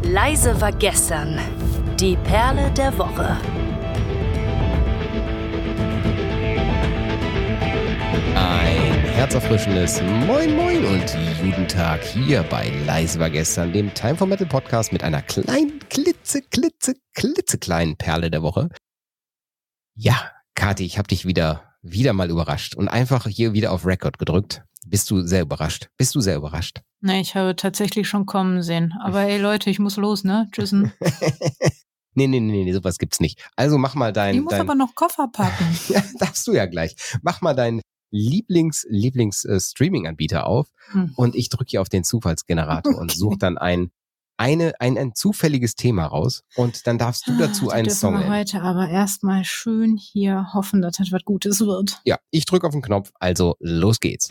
Leise war gestern. Die Perle der Woche. Ein herzerfrischendes Moin Moin und guten Tag hier bei Leise war gestern, dem Time for Metal Podcast mit einer kleinen, klitzekleinen Perle der Woche. Ja, Kathi, ich habe dich wieder mal überrascht und einfach hier wieder auf Record gedrückt. Bist du sehr überrascht? Nee, ich habe tatsächlich schon kommen sehen. Aber ey Leute, ich muss los, ne? Tschüssen. Nee, sowas gibt's nicht. Also mach mal Ich muss aber noch Koffer packen. Ja, darfst du ja gleich. Mach mal deinen Lieblings-Streaming-Anbieter auf und ich drücke hier auf den Zufallsgenerator und suche dann ein zufälliges Thema raus und dann darfst du dazu einen Song nennen. Heute aber erstmal schön hier hoffen, dass das was Gutes wird. Ja, ich drücke auf den Knopf, also los geht's.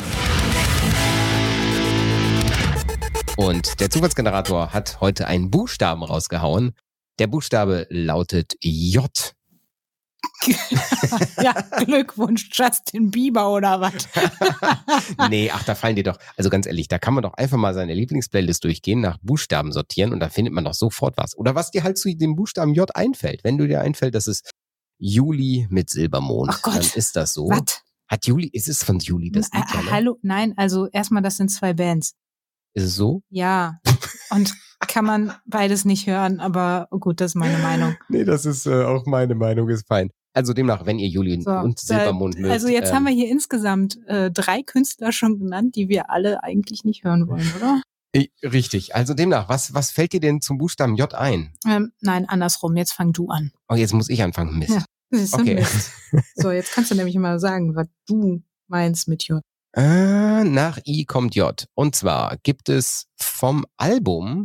Und der Zufallsgenerator hat heute einen Buchstaben rausgehauen. Der Buchstabe lautet J. Ja, Glückwunsch, Justin Bieber oder was? Nee, da fallen dir doch, also ganz ehrlich, da kann man doch einfach mal seine Lieblingsplaylist durchgehen, nach Buchstaben sortieren und da findet man doch sofort was. Oder was dir halt zu dem Buchstaben J einfällt. Wenn du dir einfällt, das ist Juli mit Silbermond, Ach Gott, dann ist das so. Was? Hat Juli, ist es von Juli das Lied? Ja, ne? Hallo, nein, also erstmal, das sind 2 Bands. Ist es so? Ja, und kann man beides nicht hören, aber gut, das ist meine Meinung. Nee, das ist auch meine Meinung, ist fein. Also demnach, wenn ihr Juli und Silbermond mögt. Also jetzt haben wir hier insgesamt 3 Künstler schon genannt, die wir alle eigentlich nicht hören wollen, oder? Richtig. Also demnach, was fällt dir denn zum Buchstaben J ein? Nein, andersrum. Jetzt fang du an. Oh, jetzt muss ich anfangen. Mist. Ja, das ist Okay. Mist. So, jetzt kannst du nämlich mal sagen, was du meinst mit J. Nach I kommt J. Und zwar gibt es vom Album,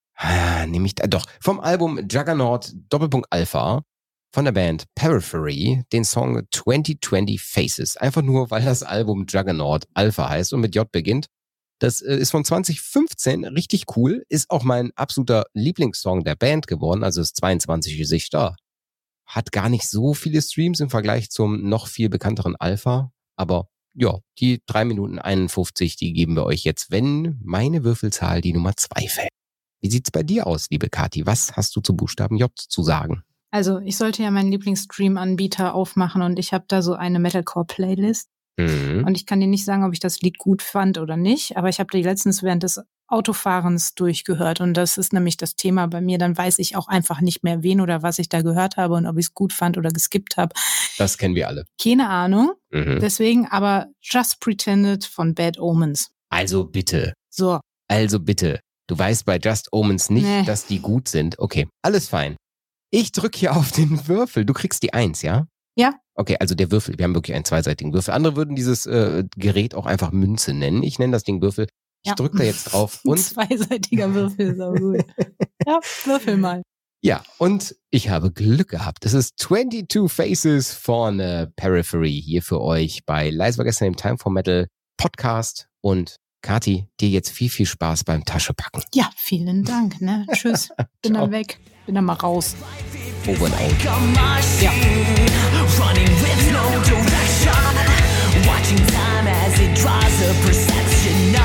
vom Album Juggernaut Alpha von der Band Periphery den Song 2020 Faces. Einfach nur, weil das Album Juggernaut Alpha heißt und mit J beginnt. Das ist von 2015, richtig cool. Ist auch mein absoluter Lieblingssong der Band geworden. Also ist 22 Gesichter. Hat gar nicht so viele Streams im Vergleich zum noch viel bekannteren Alpha. Aber ja, die 3 Minuten 51, die geben wir euch jetzt, wenn meine Würfelzahl die Nummer 2 fällt. Wie sieht's bei dir aus, liebe Kathi? Was hast du zu Buchstaben J zu sagen? Also ich sollte ja meinen Lieblingsstream-Anbieter aufmachen und ich habe da so eine Metalcore-Playlist. Und ich kann dir nicht sagen, ob ich das Lied gut fand oder nicht, aber ich habe die letztens während des Autofahrens durchgehört und das ist nämlich das Thema bei mir. Dann weiß ich auch einfach nicht mehr, wen oder was ich da gehört habe und ob ich es gut fand oder geskippt habe. Das kennen wir alle. Keine Ahnung. Deswegen aber Just Pretended von Bad Omens. Also bitte. So. Du weißt bei Just Omens nicht, dass die gut sind. Okay, alles fein. Ich drücke hier auf den Würfel. Du kriegst die 1, ja? Ja. Okay, also der Würfel, wir haben wirklich einen zweiseitigen Würfel. Andere würden dieses Gerät auch einfach Münze nennen. Ich nenne das Ding Würfel. Ich drücke da jetzt drauf. Und zweiseitiger Würfel ist auch gut. Ja, würfel mal. Ja, und ich habe Glück gehabt. Es ist 22 Faces von Periphery hier für euch bei Leise war gestern im Time for Metal Podcast. Und Kathi, dir jetzt viel Spaß beim Taschepacken. Ja, vielen Dank. Ne? Tschüss. Bin dann weg. Bin dann mal raus. Over and out. Ja. Running with no direction, watching time as it draws a perception